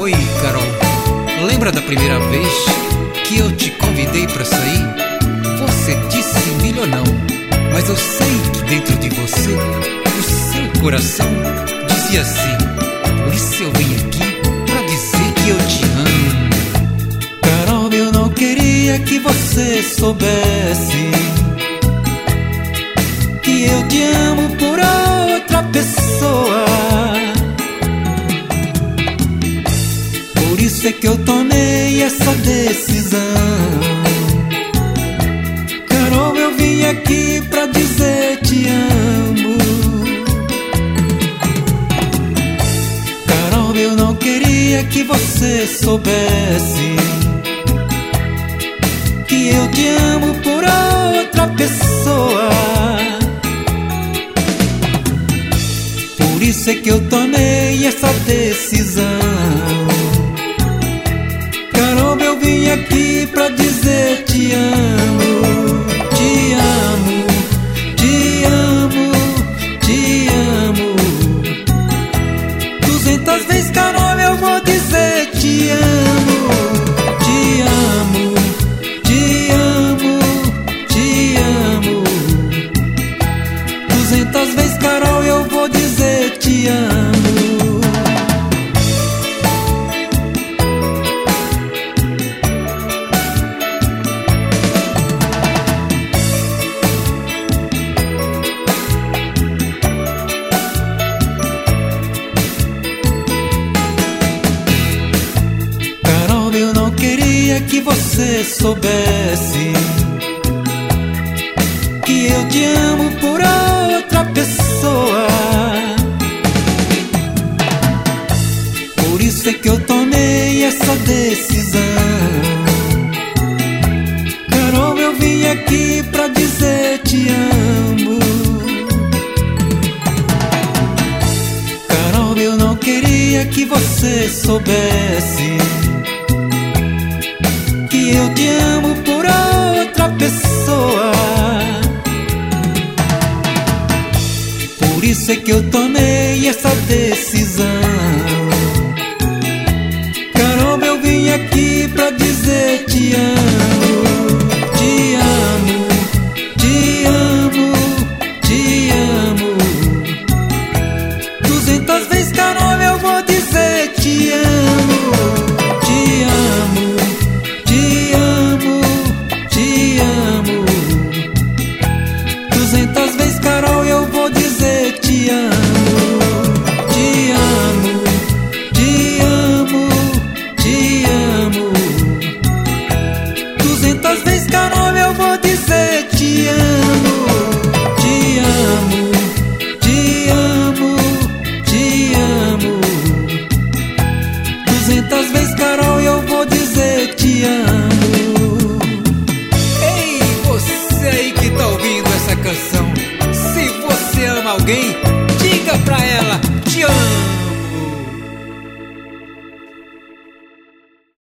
Oi, Carol, lembra da primeira vez que eu te convidei pra sair? Você disse milhonão, mas eu sei que dentro de você, o seu coração dizia assim. Por isso eu vim aqui pra dizer que eu te amo. Carol, eu não queria que você soubesse que eu te amo por outra pessoa. Por isso é que eu tomei essa decisão. Carol, eu vim aqui pra dizer te amo. Carol, eu não queria que você soubesse que eu te amo por outra pessoa. Por isso é que eu tomei essa decisão. Carol, eu vim aqui pra dizer te amo. Te amo, te amo, te amo. 200 vezes, Carol, eu vou dizer te amo. Te amo, te amo, te amo. 200 vezes, Carol, eu vou dizer te amo. Eu não queria que você soubesse que eu te amo por outra pessoa. Por isso é que eu tomei essa decisão. Carol, eu vim aqui pra dizer te amo. Carol, eu não queria que você soubesse que eu te amo por outra pessoa. Por isso é que eu tomei essa decisão. Carol, eu vim aqui pra dizer te amo. Te amo, te amo, te amo. 200 vezes, Carol, eu vou dizer te amo. Te amo, te amo, te amo. 200 vezes, Carol, eu vou dizer te amo.